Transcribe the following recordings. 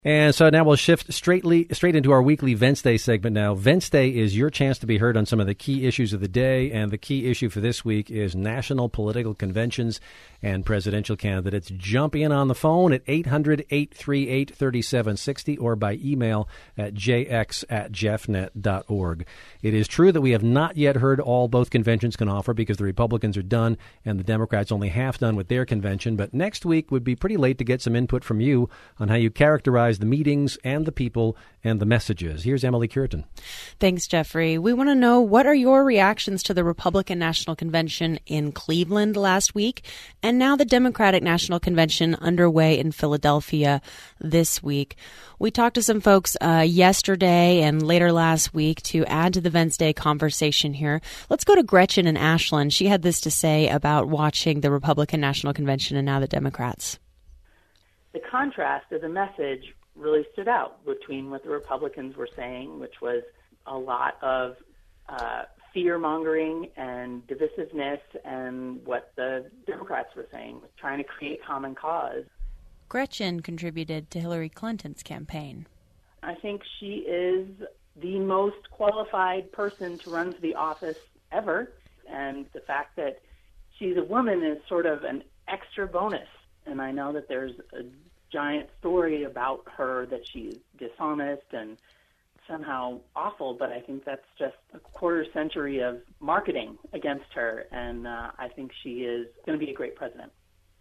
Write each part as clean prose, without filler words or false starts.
And so now we'll shift straight into our weekly Vents Day segment now. Vents Day is your chance to be heard on some of the key issues of the day, and the key issue for this week is national political conventions and presidential candidates. Jump in on the phone at 800-838-3760 or by email at jx@jeffnet.org. It is true that we have not yet heard all both conventions can offer because the Republicans are done and the Democrats only half done with their convention, but next week would be pretty late to get some input from you on how you characterize the meetings and the people and the messages. Here's Emily Curtin. Thanks, Jeffrey. We want to know, what are your reactions to the Republican National Convention in Cleveland last week, and now the Democratic National Convention underway in Philadelphia this week? We talked to some folks yesterday and later last week to add to the Vents Day conversation here. Let's go to Gretchen in Ashland. She had this to say about watching the Republican National Convention and now the Democrats. The contrast of the message really stood out between what the Republicans were saying, which was a lot of fear-mongering and divisiveness, and what the Democrats were saying, trying to create common cause. Gretchen contributed to Hillary Clinton's campaign. I think she is the most qualified person to run for the office ever, and the fact that she's a woman is sort of an extra bonus. And I know that there's a giant story about her that she's dishonest and somehow awful, but I think that's just a quarter century of marketing against her, and I think she is going to be a great president.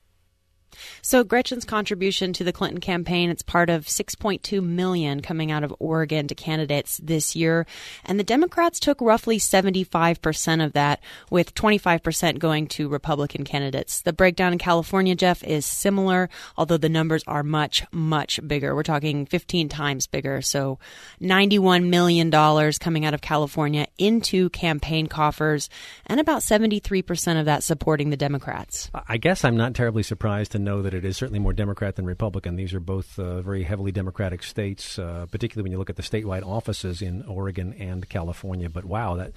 So Gretchen's contribution to the Clinton campaign, it's part of $6.2 million coming out of Oregon to candidates this year. And the Democrats took roughly 75% of that, with 25% going to Republican candidates. The breakdown in California, Jeff, is similar, although the numbers are much, much bigger. We're talking 15 times bigger. So $91 million coming out of California into campaign coffers, and about 73% of that supporting the Democrats. I guess I'm not terribly surprised to know that it is certainly more Democrat than Republican. These are both very heavily Democratic states, particularly when you look at the statewide offices in Oregon and California. But wow, that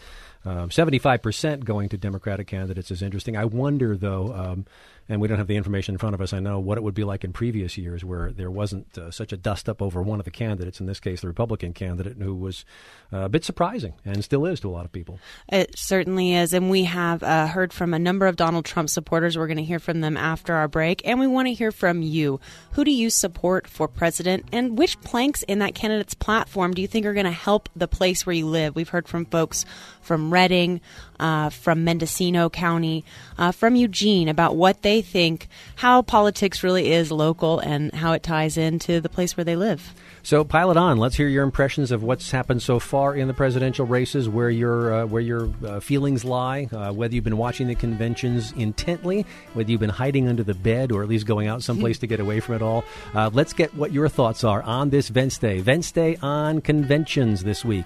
75% going to Democratic candidates is interesting. I wonder, though, and we don't have the information in front of us, I know, what it would be like in previous years where there wasn't such a dust-up over one of the candidates, in this case the Republican candidate, who was a bit surprising and still is to a lot of people. It certainly is, and we have heard from a number of Donald Trump supporters. We're going to hear from them after our break, and we want to hear from you. Who do you support for president, and which planks in that candidate's platform do you think are going to help the place where you live? We've heard from folks from Redding, from Mendocino County, from Eugene, about what they think, how politics really is local and how it ties into the place where they live. So pile it on. Let's hear your impressions of what's happened so far in the presidential races, where your feelings lie, whether you've been watching the conventions intently, whether you've been hiding under the bed, or at least going out someplace to get away from it all. Let's get what your thoughts are on this Vents Day. Vents Day on conventions this week.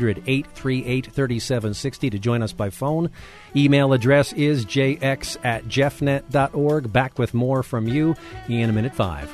800-838-3760 to join us by phone. Email address is jx@jeffnet.org. Back with more from you in a minute 5.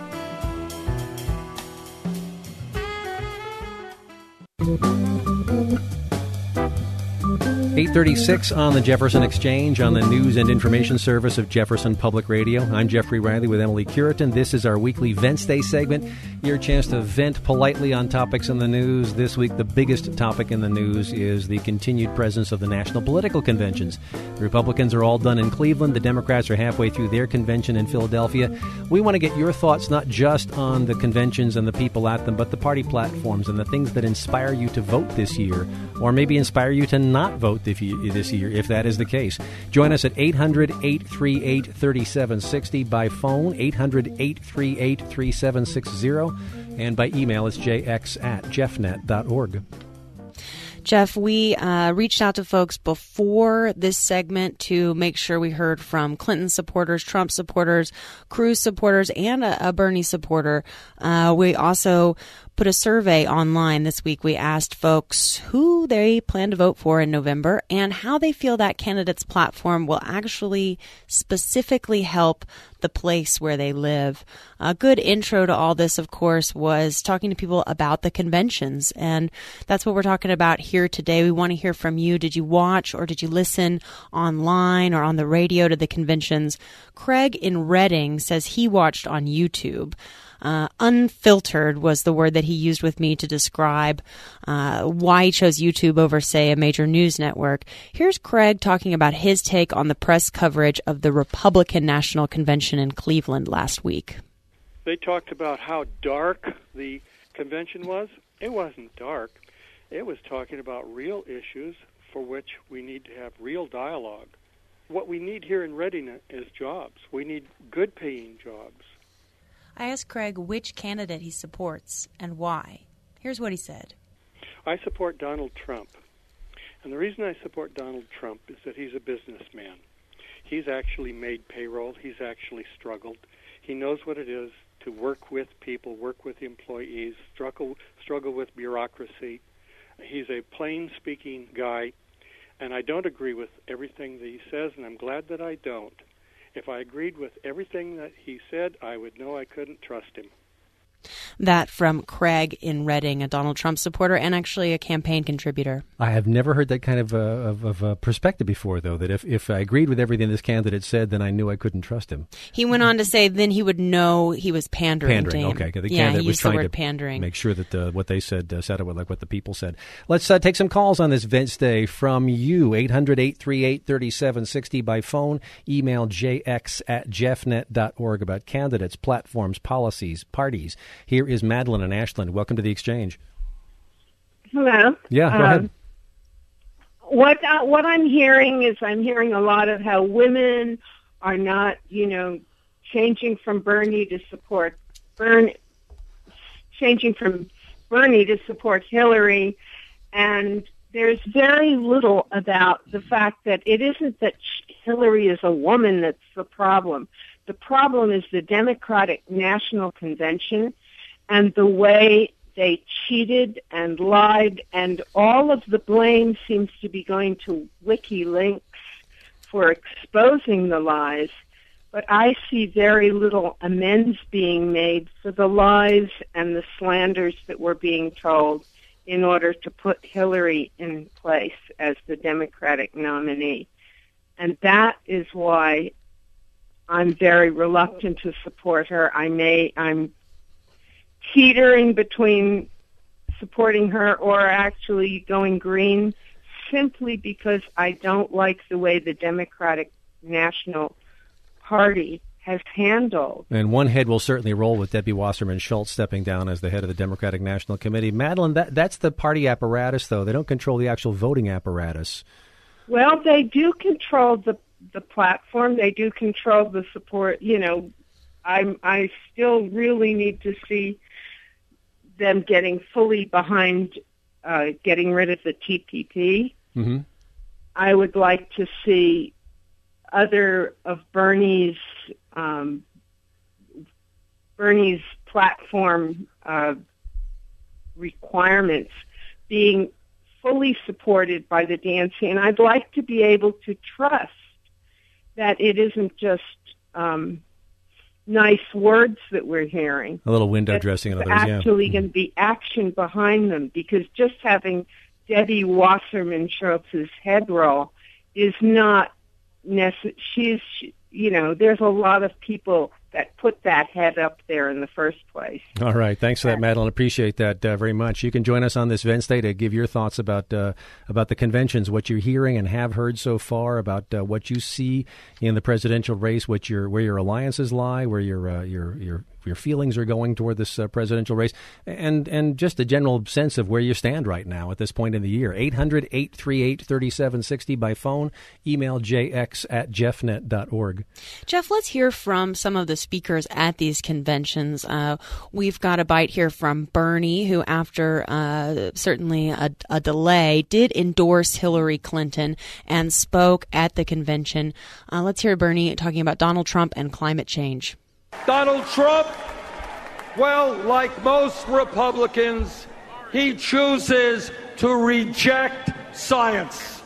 8:36 on the Jefferson Exchange on the news and information service of Jefferson Public Radio. I'm Jeffrey Riley with Emily Curtin. This is our weekly Vents Day segment. Your chance to vent politely on topics in the news. This week, the biggest topic in the news is the continued presence of the national political conventions. The Republicans are all done in Cleveland. The Democrats are halfway through their convention in Philadelphia. We want to get your thoughts not just on the conventions and the people at them, but the party platforms and the things that inspire you to vote this year, or maybe inspire you to not vote this year, if that is the case. Join us at 800-838-3760 by phone, 800-838-3760, and by email, it's jx@jeffnet.org. Jeff, we reached out to folks before this segment to make sure we heard from Clinton supporters, Trump supporters, Cruz supporters, and a Bernie supporter. We also put a survey online this week. We asked folks who they plan to vote for in November and how they feel that candidate's platform will actually specifically help the place where they live. A good intro to all this, of course, was talking to people about the conventions, and that's what we're talking about here today. We want to hear from you. Did you watch or did you listen online or on the radio to the conventions? Craig in Redding says he watched on YouTube. unfiltered was the word that he used with me to describe why he chose YouTube over, say, a major news network. Here's Craig talking about his take on the press coverage of the Republican National Convention in Cleveland last week. They talked about how dark the convention was. It wasn't dark. It was talking about real issues for which we need to have real dialogue. What we need here in Reading is jobs. We need good-paying jobs. I asked Craig which candidate he supports and why. Here's what he said. I support Donald Trump. And the reason I support Donald Trump is that he's a businessman. He's actually made payroll. He's actually struggled. He knows what it is to work with people, work with employees, struggle with bureaucracy. He's a plain-speaking guy, and I don't agree with everything that he says, and I'm glad that I don't. If I agreed with everything that he said, I would know I couldn't trust him. That from Craig in Reading, a Donald Trump supporter and actually a campaign contributor. I have never heard that kind of perspective before, though, that if I agreed with everything this candidate said, then I knew I couldn't trust him. He went on to say then he would know he was pandering. Pandering, okay. The candidate was used trying the word to pandering. Make sure that what they said sounded like what the people said. Let's take some calls on this Wednesday from you, 800-838-3760 by phone, email jx@jeffnet.org about candidates, platforms, policies, parties. Here is Madeline in Ashland. Welcome to the Exchange. Hello. Yeah, go ahead. What I'm hearing is a lot of how women are not, changing from Bernie to support Hillary, and there's very little about the fact that it isn't that Hillary is a woman that's the problem. The problem is the Democratic National Convention and the way they cheated and lied, and all of the blame seems to be going to WikiLeaks for exposing the lies, but I see very little amends being made for the lies and the slanders that were being told in order to put Hillary in place as the Democratic nominee. And that is why I'm very reluctant to support her. I'm teetering between supporting her or actually going green simply because I don't like the way the Democratic National Party has handled. And one head will certainly roll with Debbie Wasserman Schultz stepping down as the head of the Democratic National Committee. Madeline, that's the party apparatus, though. They don't control the actual voting apparatus. Well, they do control the platform. They do control the support. I still really need to see them getting fully behind getting rid of the TPP. Mm-hmm. I would like to see other of Bernie's platform requirements being fully supported by the DNC, and I'd like to be able to trust that it isn't just nice words that we're hearing. A little window dressing of those, actually going to be action behind them, because just having Debbie Wasserman Schultz's head roll is not necessary. There's a lot of people that put that head up there in the first place. All right. Thanks for that, Madeline. Appreciate that very much. You can join us on this Wednesday to give your thoughts about the conventions, what you're hearing and have heard so far, about what you see in the presidential race, where your alliances lie, where your feelings are going toward this presidential race, and just a general sense of where you stand right now at this point in the year. 800-838-3760 by phone, email jx@jeffnet.org. Jeff, let's hear from some of the speakers at these conventions. We've got a bite here from Bernie, who after certainly a delay did endorse Hillary Clinton and spoke at the convention. Let's hear Bernie talking about Donald Trump and climate change. Donald Trump, well, like most Republicans, he chooses to reject science.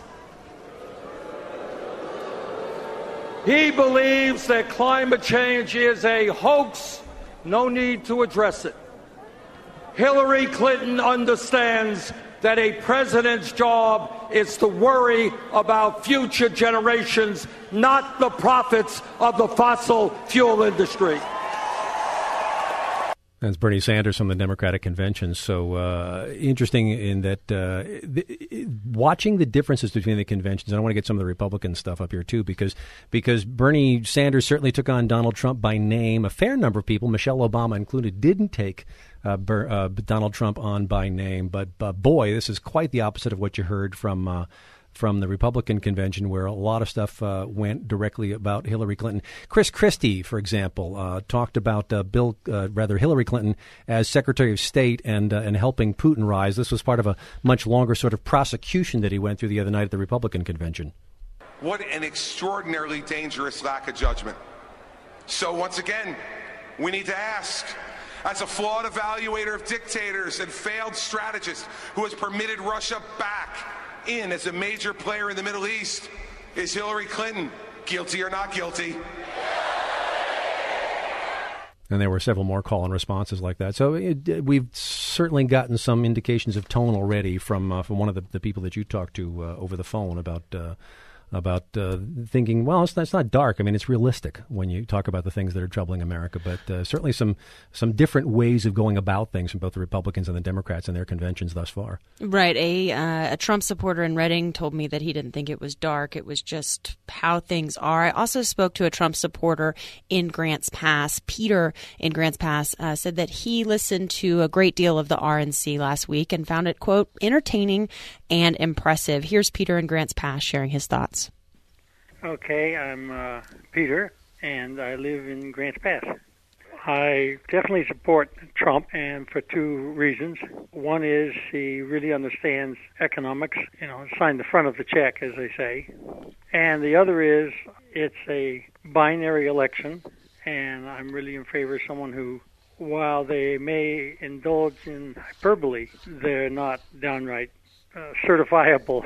He believes that climate change is a hoax, no need to address it. Hillary Clinton understands that a president's job is to worry about future generations, not the profits of the fossil fuel industry. That's Bernie Sanders from the Democratic Convention. So interesting in that watching the differences between the conventions. And I want to get some of the Republican stuff up here, too, because Bernie Sanders certainly took on Donald Trump by name. A fair number of people, Michelle Obama included, didn't take Donald Trump on by name. But boy, this is quite the opposite of what you heard from the Republican convention, where a lot of stuff went directly about Hillary Clinton. Chris Christie, for example, talked about Hillary Clinton as Secretary of State and helping Putin rise. This was part of a much longer sort of prosecution that he went through the other night at the Republican convention. What an extraordinarily dangerous lack of judgment. So once again, we need to ask, as a flawed evaluator of dictators and failed strategist who has permitted Russia back in as a major player in the Middle East, is Hillary Clinton guilty or not guilty? And there were several more call and responses like that. So we've certainly gotten some indications of tone already from one of the people that you talked to over the phone about thinking, well, it's not dark. I mean, it's realistic when you talk about the things that are troubling America. But certainly some different ways of going about things from both the Republicans and the Democrats in their conventions thus far. Right. A Trump supporter in Reading told me that he didn't think it was dark. It was just how things are. I also spoke to a Trump supporter in Grants Pass. Peter in Grants Pass said that he listened to a great deal of the RNC last week and found it, quote, entertaining and impressive. Here's Peter in Grants Pass sharing his thoughts. Okay, I'm Peter, and I live in Grants Pass. I definitely support Trump, and for two reasons. One is he really understands economics, signed the front of the check, as they say. And the other is it's a binary election, and I'm really in favor of someone who, while they may indulge in hyperbole, they're not downright certifiable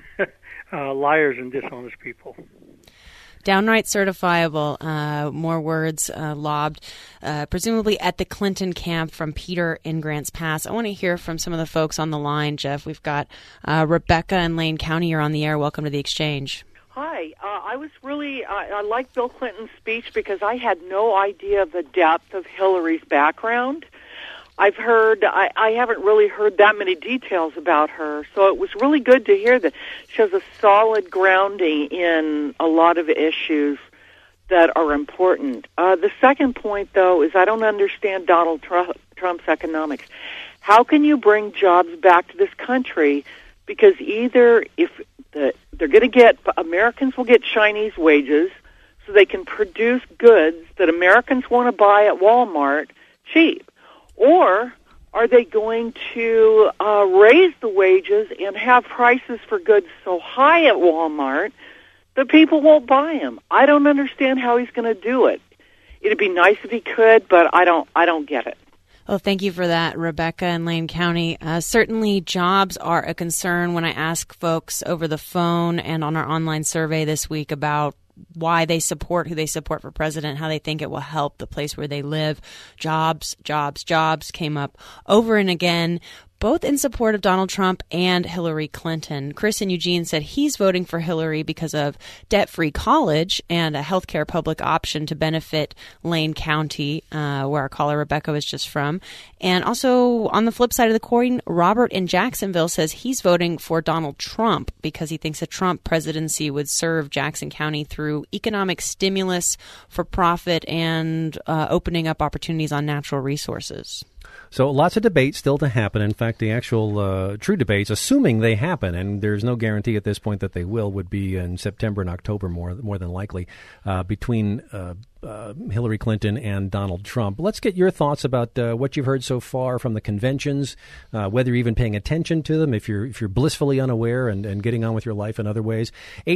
liars and dishonest people. Downright certifiable, more words lobbed, presumably at the Clinton camp from Peter in Grants Pass. I want to hear from some of the folks on the line, Jeff. We've got Rebecca in Lane County. You're on the air. Welcome to the Exchange. Hi. I liked Bill Clinton's speech because I had no idea the depth of Hillary's background. I haven't really heard that many details about her, so it was really good to hear that she has a solid grounding in a lot of issues that are important. The second point, though, is I don't understand Donald Trump's economics. How can you bring jobs back to this country? Because either Americans will get Chinese wages so they can produce goods that Americans want to buy at Walmart cheap, or are they going to raise the wages and have prices for goods so high at Walmart that people won't buy them? I don't understand how he's going to do it. It'd be nice if he could, but I don't get it. Well, thank you for that, Rebecca in Lane County. Certainly jobs are a concern when I ask folks over the phone and on our online survey this week about why they support who they support for president, how they think it will help the place where they live. Jobs came up over and again, both in support of Donald Trump and Hillary Clinton. Chris in Eugene said he's voting for Hillary because of debt-free college and a healthcare public option to benefit Lane County, where our caller Rebecca was just from. And also on the flip side of the coin, Robert in Jacksonville says he's voting for Donald Trump because he thinks a Trump presidency would serve Jackson County through economic stimulus for profit and opening up opportunities on natural resources. So lots of debates still to happen. In fact, the actual true debates, assuming they happen, and there's no guarantee at this point that they will, would be in September and October more than likely, between Hillary Clinton and Donald Trump. Let's get your thoughts about what you've heard so far from the conventions, whether you're even paying attention to them, if you're blissfully unaware and getting on with your life in other ways.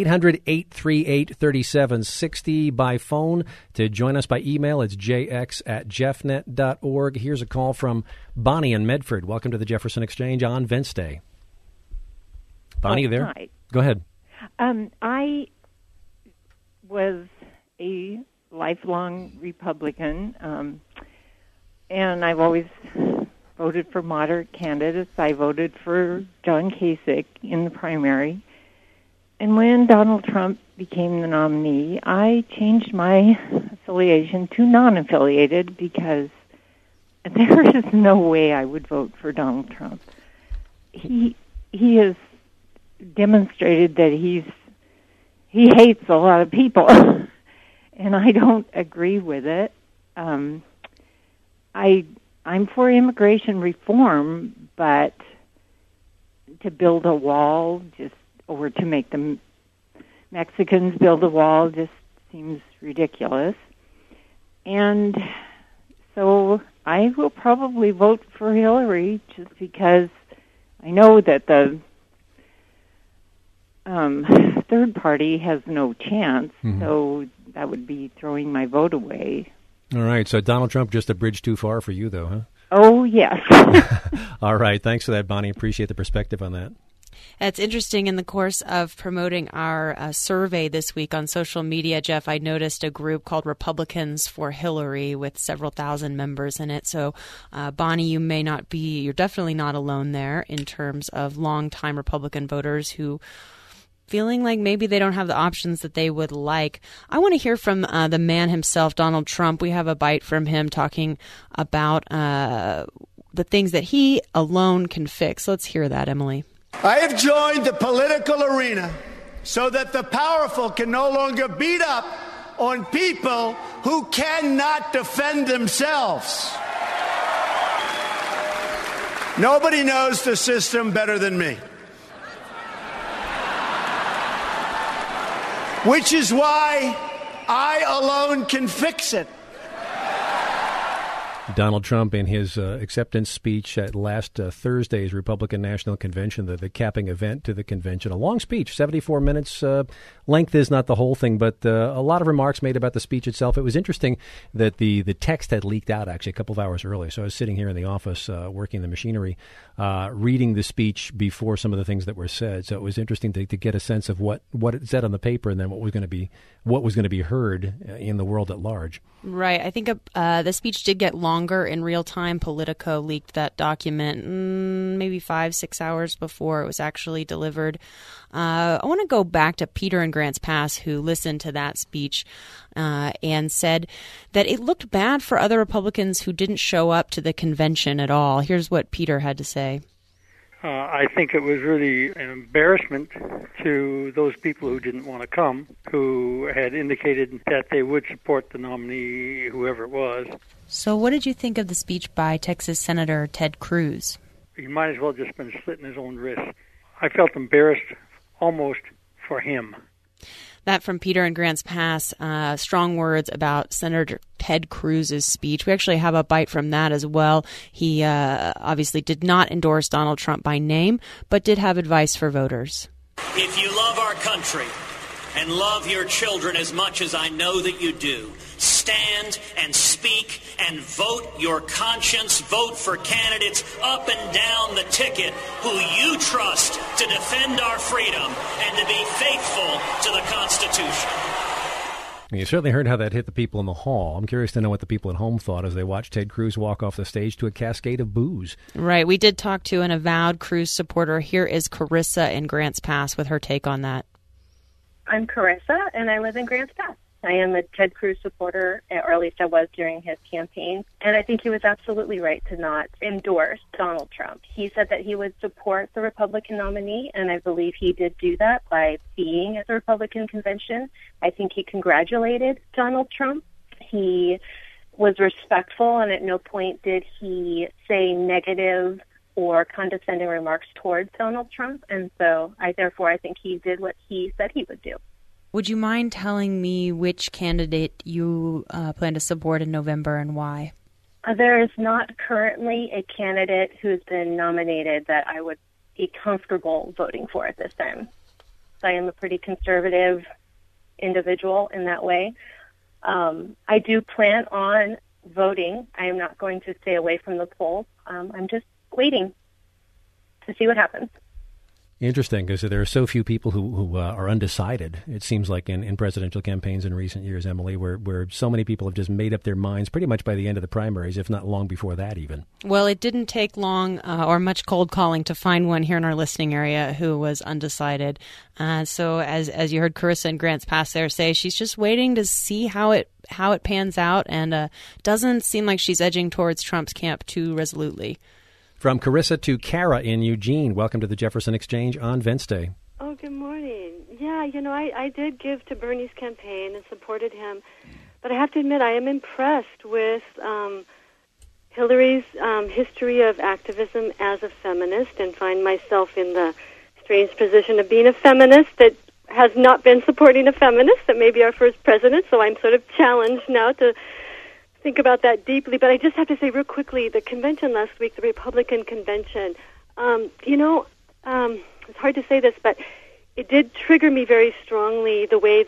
800-838-3760 by phone. To join us by email, it's jx@jeffnet.org. Here's a call from Bonnie in Medford. Welcome to the Jefferson Exchange on Wednesday. Bonnie, you there? Hi. Go ahead. I was a lifelong Republican, and I've always voted for moderate candidates. I voted for John Kasich in the primary. And when Donald Trump became the nominee, I changed my affiliation to non-affiliated because there is no way I would vote for Donald Trump. He has demonstrated that he hates a lot of people, and I don't agree with it. I'm for immigration reform, but to build a wall or to make the Mexicans build a wall just seems ridiculous. And so I will probably vote for Hillary just because I know that the third party has no chance, so that would be throwing my vote away. All right, so Donald Trump just a bridge too far for you, though, huh? Oh, yes. All right, thanks for that, Bonnie. Appreciate the perspective on that. It's interesting. In the course of promoting our survey this week on social media, Jeff, I noticed a group called Republicans for Hillary with several thousand members in it. So, Bonnie, you're definitely not alone there in terms of longtime Republican voters who feeling like maybe they don't have the options that they would like. I want to hear from the man himself, Donald Trump. We have a bite from him talking about the things that he alone can fix. Let's hear that, Emily. I have joined the political arena so that the powerful can no longer beat up on people who cannot defend themselves. Nobody knows the system better than me. Which is why I alone can fix it. Donald Trump, in his acceptance speech at last Thursday's Republican National Convention, the capping event to the convention, a long speech, 74 minutes. Length is not the whole thing, but a lot of remarks made about the speech itself. It was interesting that the text had leaked out actually a couple of hours early. So I was sitting here in the office working the machinery, reading the speech before some of the things that were said. So it was interesting to get a sense of what it said on the paper and then what was going to be heard in the world at large. Right. I think the speech did get longer in real time. Politico leaked that document maybe 5-6 hours before it was actually delivered. I want to go back to Peter in Grants Pass, who listened to that speech and said that it looked bad for other Republicans who didn't show up to the convention at all. Here's what Peter had to say. I think it was really an embarrassment to those people who didn't want to come, who had indicated that they would support the nominee, whoever it was. So what did you think of the speech by Texas Senator Ted Cruz? He might as well have just been slitting his own wrist. I felt embarrassed almost for him. That from Peter in Grants Pass, strong words about Senator Ted Cruz's speech. We actually have a bite from that as well. He obviously did not endorse Donald Trump by name, but did have advice for voters. If you love our country and love your children as much as I know that you do, stand and speak and vote your conscience. Vote for candidates up and down the ticket who you trust to defend our freedom and to be faithful to the Constitution. You certainly heard how that hit the people in the hall. I'm curious to know what the people at home thought as they watched Ted Cruz walk off the stage to a cascade of boos. Right. We did talk to an avowed Cruz supporter. Here is Carissa in Grants Pass with her take on that. I'm Carissa, and I live in Grants Pass. I am a Ted Cruz supporter, or at least I was during his campaign, and I think he was absolutely right to not endorse Donald Trump. He said that he would support the Republican nominee, and I believe he did do that by being at the Republican convention. I think he congratulated Donald Trump. He was respectful, and at no point did he say negative or condescending remarks towards Donald Trump, and so I think he did what he said he would do. Would you mind telling me which candidate you plan to support in November and why? There is not currently a candidate who's been nominated that I would be comfortable voting for at this time. I am a pretty conservative individual in that way. I do plan on voting. I am not going to stay away from the polls. I'm just waiting to see what happens. Interesting, because there are so few people who are undecided, it seems like, in presidential campaigns in recent years, Emily, where so many people have just made up their minds pretty much by the end of the primaries, if not long before that even. Well, it didn't take long or much cold calling to find one here in our listening area who was undecided. So as you heard Carissa and Grants Pass there say, she's just waiting to see how it pans out, and doesn't seem like she's edging towards Trump's camp too resolutely. From Carissa to Kara in Eugene, welcome to the Jefferson Exchange on Wednesday. Oh, good morning. Yeah, I did give to Bernie's campaign and supported him, but I have to admit I am impressed with Hillary's history of activism as a feminist, and find myself in the strange position of being a feminist that has not been supporting a feminist that may be our first president, so I'm sort of challenged now to think about that deeply. But I just have to say real quickly, the convention last week, the Republican convention, it's hard to say this, but it did trigger me very strongly the way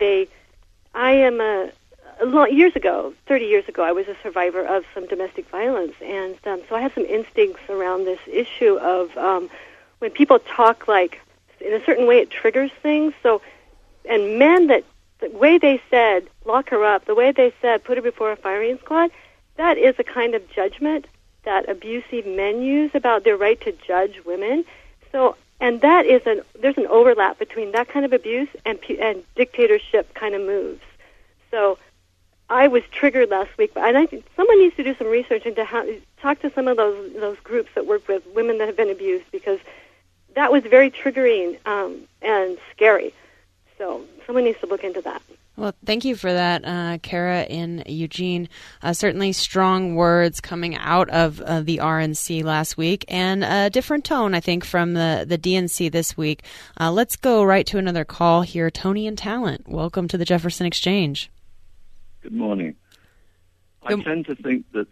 years ago, 30 years ago, I was a survivor of some domestic violence, and so I have some instincts around this issue of when people talk like in a certain way, it triggers things. So, and men the way they said, lock her up, the way they said, put her before a firing squad, that is a kind of judgment that abusive men use about their right to judge women. So, and that is there's an overlap between that kind of abuse and dictatorship kind of moves. So, I was triggered last week, and I think someone needs to do some research into how talk to some of those groups that work with women that have been abused, because that was very triggering and scary. So someone needs to look into that. Well, thank you for that, Kara in Eugene. Certainly strong words coming out of the RNC last week, and a different tone, I think, from the DNC this week. Let's go right to another call here. Tony in Talent, welcome to the Jefferson Exchange. Good morning. I tend to think that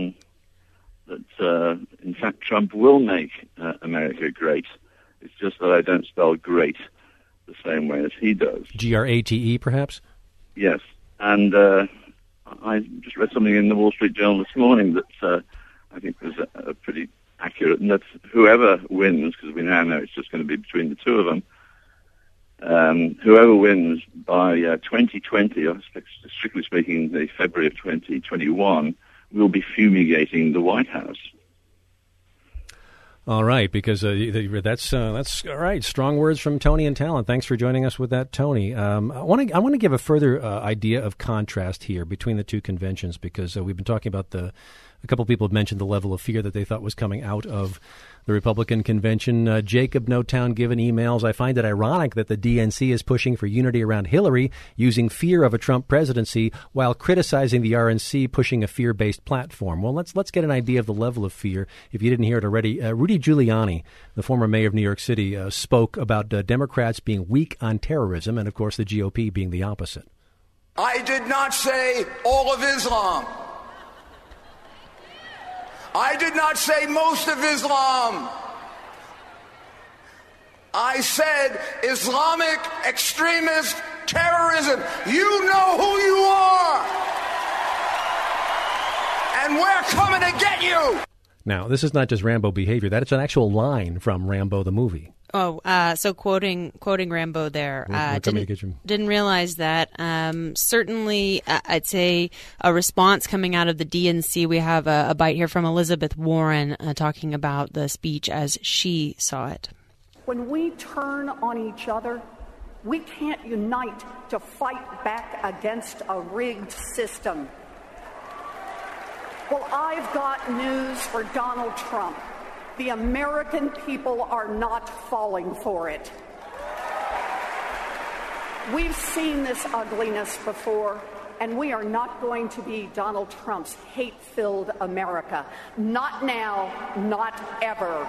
in fact, Trump will make America great. It's just that I don't spell great the same way as he does. Grate, perhaps? Yes. And I just read something in the Wall Street Journal this morning that I think was pretty accurate, and that's whoever wins, because we now know it's just going to be between the two of them, whoever wins by 2020, or strictly speaking, the February of 2021, will be fumigating the White House. All right, because that's all right. Strong words from Tony in Talent. Thanks for joining us with that, Tony. I want to give a further idea of contrast here between the two conventions, because we've been talking about a couple of people have mentioned the level of fear that they thought was coming out of the Republican convention. Jacob, No Town Given, emails, I find it ironic that the DNC is pushing for unity around Hillary, using fear of a Trump presidency, while criticizing the RNC pushing a fear-based platform. Well, let's get an idea of the level of fear. If you didn't hear it already, Rudy Giuliani, the former mayor of New York City, spoke about Democrats being weak on terrorism, and of course the GOP being the opposite. I did not say all of Islam. I did not say most of Islam. I said Islamic extremist terrorism. You know who you are. And we're coming to get you. Now, this is not just Rambo behavior. That is an actual line from Rambo the movie. Oh, so quoting Rambo there. Didn't realize that. Certainly, I'd say a response coming out of the DNC. We have a bite here from Elizabeth Warren talking about the speech as she saw it. When we turn on each other, we can't unite to fight back against a rigged system. Well, I've got news for Donald Trump. The American people are not falling for it. We've seen this ugliness before, and we are not going to be Donald Trump's hate-filled America. Not now, not ever.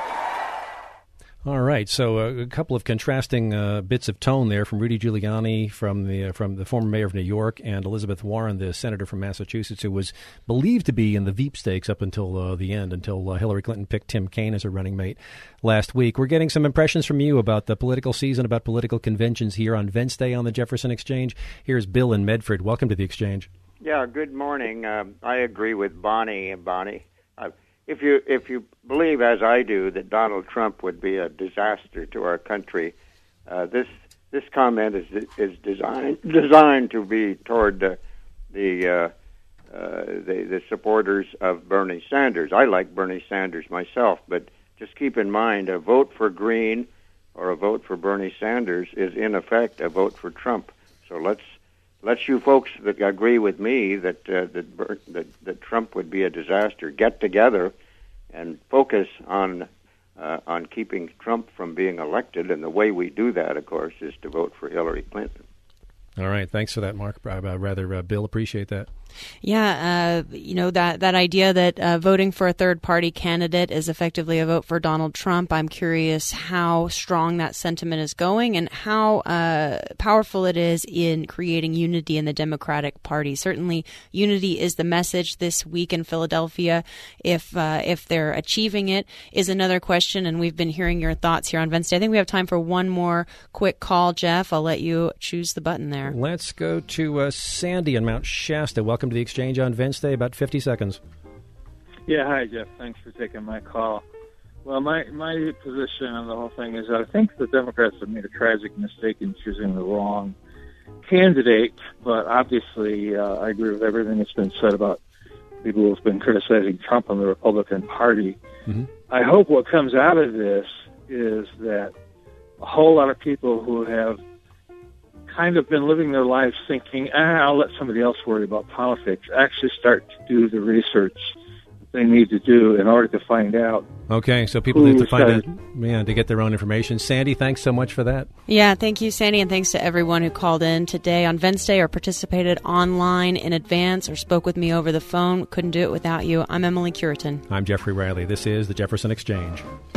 All right, so a couple of contrasting bits of tone there from Rudy Giuliani, from the former mayor of New York, and Elizabeth Warren, the senator from Massachusetts, who was believed to be in the Veep stakes up until the end, until Hillary Clinton picked Tim Kaine as her running mate last week. We're getting some impressions from you about the political season, about political conventions here on Wednesday on the Jefferson Exchange. Here's Bill in Medford. Welcome to the Exchange. Yeah, good morning. I agree with Bonnie. if you believe, as I do, that Donald Trump would be a disaster to our country, this comment is designed to be toward the supporters of Bernie Sanders. I like Bernie Sanders myself, but just keep in mind, a vote for Green or a vote for Bernie Sanders is in effect a vote for Trump. So let's you folks that agree with me that Trump would be a disaster get together and focus on keeping Trump from being elected. And the way we do that, of course, is to vote for Hillary Clinton. All right. Thanks for that, Mark. Bill, appreciate that. Yeah, that idea that voting for a third-party candidate is effectively a vote for Donald Trump. I'm curious how strong that sentiment is going and how powerful it is in creating unity in the Democratic Party. Certainly, unity is the message this week in Philadelphia. If they're achieving it is another question, and we've been hearing your thoughts here on Wednesday. I think we have time for one more quick call, Jeff. I'll let you choose the button there. Let's go to Sandy in Mount Shasta. Welcome to the Exchange on Wednesday. About 50 seconds. Yeah, hi, Jeff. Thanks for taking my call. Well, my position on the whole thing is that I think the Democrats have made a tragic mistake in choosing the wrong candidate, but obviously I agree with everything that's been said about people who have been criticizing Trump and the Republican Party. Mm-hmm. I hope what comes out of this is that a whole lot of people who have kind of been living their lives thinking, I'll let somebody else worry about politics, actually start to do the research that they need to do in order to find out. Okay, so people need to find out, to get their own information. Sandy, thanks so much for that. Yeah, thank you, Sandy, and thanks to everyone who called in today on Wednesday or participated online in advance or spoke with me over the phone. Couldn't do it without you. I'm Emily Curitan. I'm Jeffrey Riley. This is the Jefferson Exchange.